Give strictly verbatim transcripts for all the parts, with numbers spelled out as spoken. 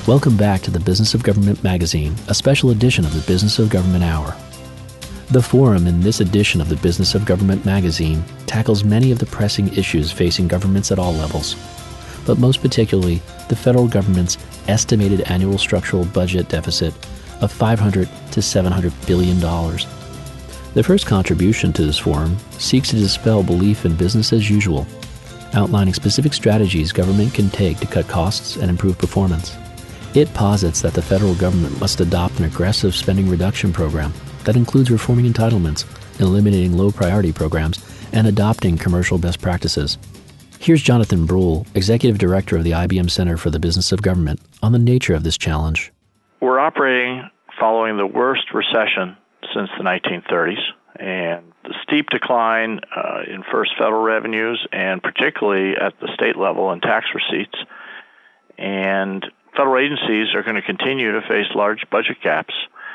Welcome back to the Business of Government magazine, a special edition of the Business of Government Hour. The forum in this edition of the Business of Government magazine tackles many of the pressing issues facing governments at all levels, but most particularly the federal government's estimated annual structural budget deficit of five hundred to seven hundred billion dollars. The first contribution to this forum seeks to dispel belief in business as usual, outlining specific strategies government can take to cut costs and improve performance. It posits that the federal government must adopt an aggressive spending reduction program that includes reforming entitlements, eliminating low-priority programs, and adopting commercial best practices. Here's Jonathan Bruhl, Executive Director of the I B M Center for the Business of Government, on the nature of this challenge. We're operating following the worst recession since the nineteen thirties, and the steep decline uh, in first federal revenues, and particularly at the state level in tax receipts. And federal agencies are going to continue to face large budget gaps.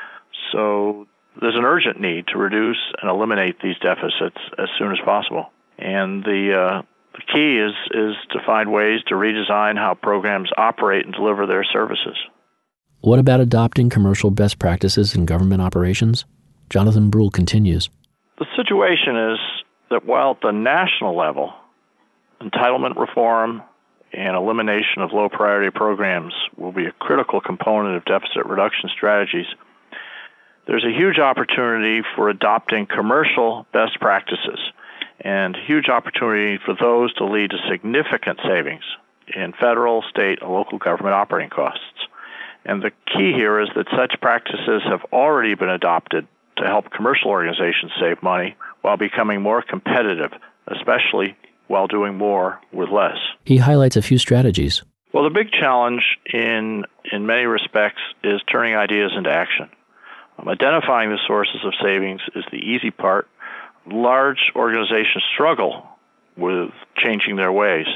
So there's an urgent need to reduce and eliminate these deficits as soon as possible. And the, uh, the key is, is to find ways to redesign how programs operate and deliver their services. What about adopting commercial best practices in government operations? Jonathan Bruhl continues. The situation is that while at the national level, entitlement reform and elimination of low-priority programs will be a critical component of deficit reduction strategies, there's a huge opportunity for adopting commercial best practices and huge opportunity for those to lead to significant savings in federal, state, and local government operating costs. And the key here is that such practices have already been adopted to help commercial organizations save money while becoming more competitive, especially while doing more with less. He highlights a few strategies. Well, the big challenge in in many respects is turning ideas into action. Um, identifying the sources of savings is the easy part. Large organizations struggle with changing their ways.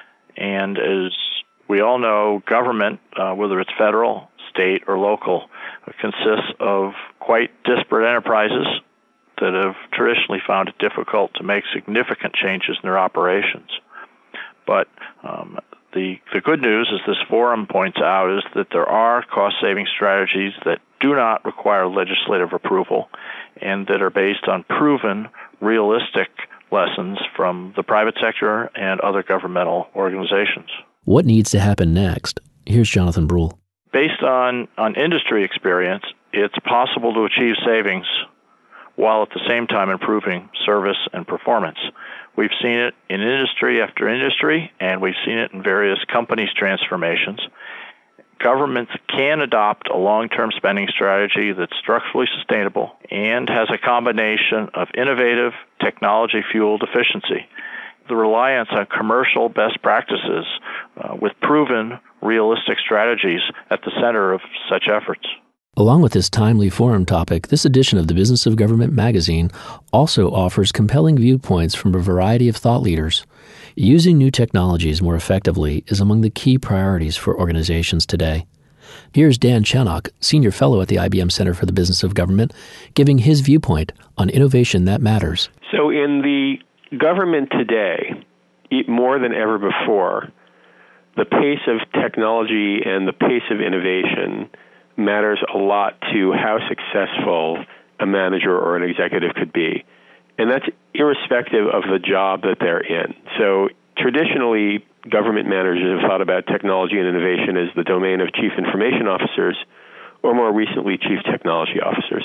And as we all know, government, uh, whether it's federal, state, or local, uh, consists of quite disparate enterprises that have traditionally found it difficult to make significant changes in their operations. But um, the, the good news, as this forum points out, is that there are cost-saving strategies that do not require legislative approval and that are based on proven, realistic lessons from the private sector and other governmental organizations. What needs to happen next? Here's Jonathan Bruhl. Based on, on industry experience, it's possible to achieve savings while at the same time improving service and performance. We've seen it in industry after industry, and we've seen it in various companies' transformations. Governments can adopt a long-term spending strategy that's structurally sustainable and has a combination of innovative, technology-fueled efficiency. The reliance on commercial best practices uh, with proven, realistic strategies at the center of such efforts. Along with this timely forum topic, this edition of the Business of Government magazine also offers compelling viewpoints from a variety of thought leaders. Using new technologies more effectively is among the key priorities for organizations today. Here's Dan Chenok, Senior Fellow at the I B M Center for the Business of Government, giving his viewpoint on innovation that matters. So in the government today, more than ever before, the pace of technology and the pace of innovation matters a lot to how successful a manager or an executive could be. And that's irrespective of the job that they're in. So traditionally, government managers have thought about technology and innovation as the domain of chief information officers, or more recently, chief technology officers.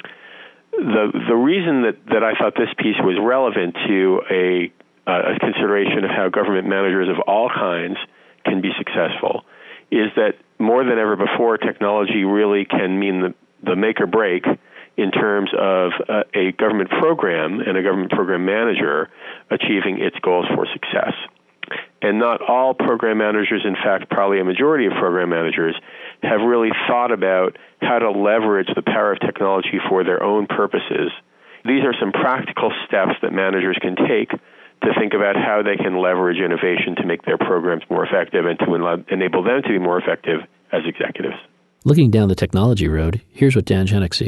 The the reason that, that I thought this piece was relevant to a, a consideration of how government managers of all kinds can be successful is that more than ever before, technology really can mean the, the make or break in terms of uh, a government program and a government program manager achieving its goals for success. And not all program managers, in fact, probably a majority of program managers, have really thought about how to leverage the power of technology for their own purposes. These are some practical steps that managers can take to think about how they can leverage innovation to make their programs more effective and to en- enable them to be more effective as executives. Looking down the technology road, here's what Dan Chenok sees.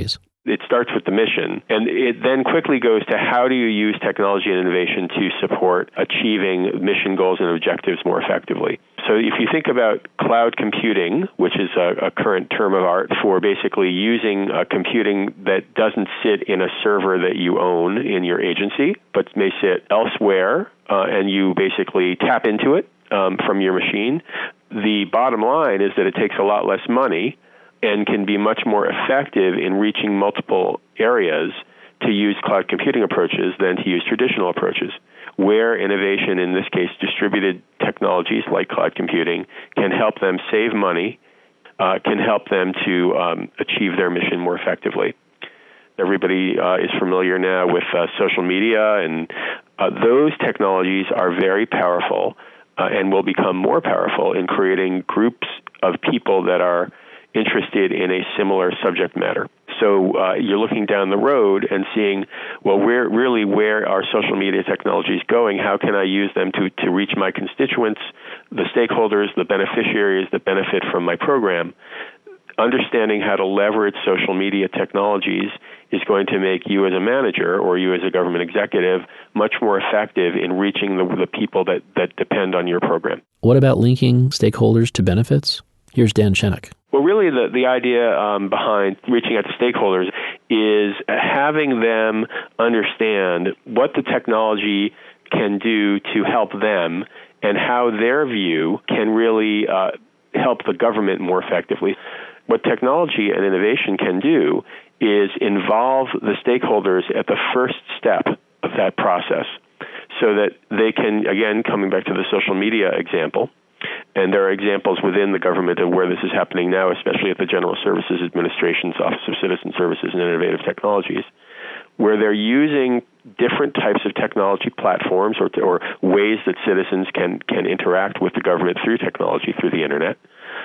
It starts with the mission, and it then quickly goes to how do you use technology and innovation to support achieving mission goals and objectives more effectively. So if you think about cloud computing, which is a, a current term of art for basically using uh, computing that doesn't sit in a server that you own in your agency, but may sit elsewhere, uh, and you basically tap into it um, from your machine, the bottom line is that it takes a lot less money and can be much more effective in reaching multiple areas to use cloud computing approaches than to use traditional approaches, where innovation, in this case distributed technologies like cloud computing, can help them save money, uh, can help them to um, achieve their mission more effectively. Everybody uh, is familiar now with uh, social media, and uh, those technologies are very powerful uh, and will become more powerful in creating groups of people that are interested in a similar subject matter. So uh, you're looking down the road and seeing, well, where really where are social media technologies going? How can I use them to, to reach my constituents, the stakeholders, the beneficiaries that benefit from my program? Understanding how to leverage social media technologies is going to make you as a manager or you as a government executive much more effective in reaching the, the people that, that depend on your program. What about linking stakeholders to benefits? Here's Dan Shenik. Well, really, the, the idea um, behind reaching out to stakeholders is having them understand what the technology can do to help them and how their view can really uh, help the government more effectively. What technology and innovation can do is involve the stakeholders at the first step of that process so that they can, again, coming back to the social media example, and there are examples within the government of where this is happening now, especially at the General Services Administration's Office of Citizen Services and Innovative Technologies, where they're using different types of technology platforms or, or ways that citizens can, can interact with the government through technology, through the internet,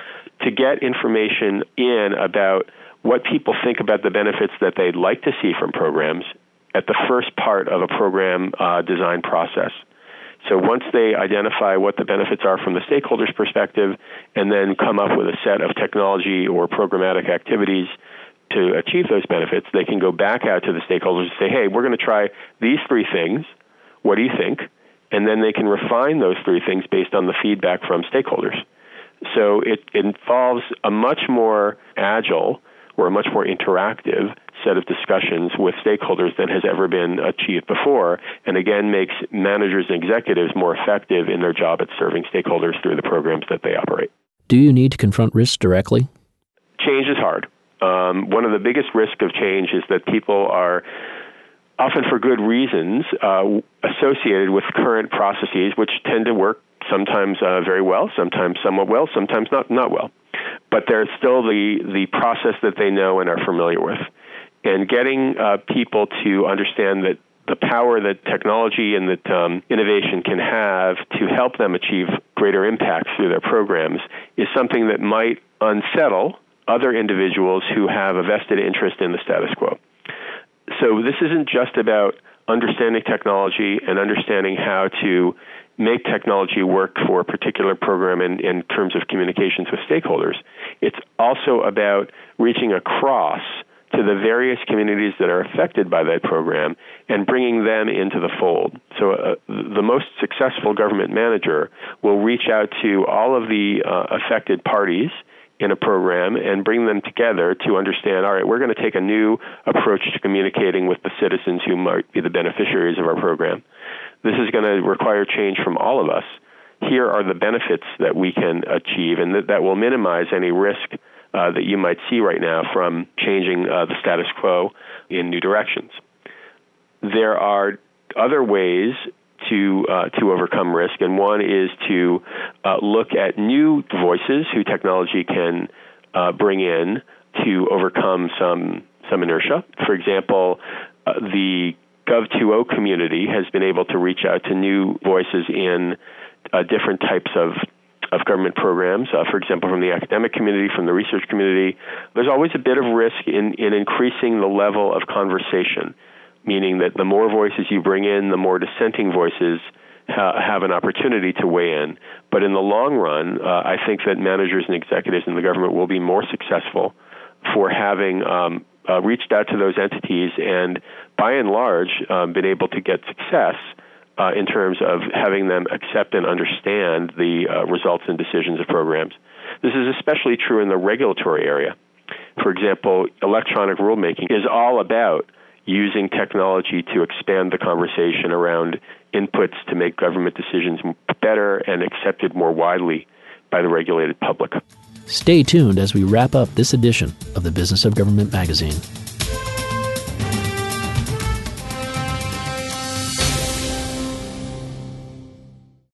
to get information in about what people think about the benefits that they'd like to see from programs at the first part of a program uh, design process. So once they identify what the benefits are from the stakeholders' perspective and then come up with a set of technology or programmatic activities to achieve those benefits, they can go back out to the stakeholders and say, hey, we're going to try these three things. What do you think? And then they can refine those three things based on the feedback from stakeholders. So it involves a much more agile or a much more interactive set of discussions with stakeholders than has ever been achieved before, and again makes managers and executives more effective in their job at serving stakeholders through the programs that they operate. Do you need to confront risks directly? Change is hard. Um, one of the biggest risks of change is that people are, often for good reasons, uh, associated with current processes, which tend to work sometimes uh, very well, sometimes somewhat well, sometimes not, not well. But there's still the, the process that they know and are familiar with. And getting uh, people to understand that the power that technology and that um, innovation can have to help them achieve greater impact through their programs is something that might unsettle other individuals who have a vested interest in the status quo. So this isn't just about understanding technology and understanding how to make technology work for a particular program in, in terms of communications with stakeholders. It's also about reaching across to the various communities that are affected by that program and bringing them into the fold. So uh, the most successful government manager will reach out to all of the uh, affected parties in a program and bring them together to understand, all right, we're going to take a new approach to communicating with the citizens who might be the beneficiaries of our program. This is going to require change from all of us. Here are the benefits that we can achieve, and that, that will minimize any risk uh, that you might see right now from changing uh, the status quo in new directions. There are other ways to uh, to overcome risk, and one is to uh, look at new voices who technology can uh, bring in to overcome some some inertia. For example, uh, the Gov two point oh community has been able to reach out to new voices in uh, different types of of government programs, uh, for example, from the academic community, from the research community. There's always a bit of risk in, in increasing the level of conversation, meaning that the more voices you bring in, the more dissenting voices ha- have an opportunity to weigh in. But in the long run, uh, I think that managers and executives in the government will be more successful for having um, uh, reached out to those entities and, by and large, um, been able to get success uh, in terms of having them accept and understand the uh, results and decisions of programs. This is especially true in the regulatory area. For example, electronic rulemaking is all about using technology to expand the conversation around inputs to make government decisions better and accepted more widely by the regulated public. Stay tuned as we wrap up this edition of the Business of Government magazine.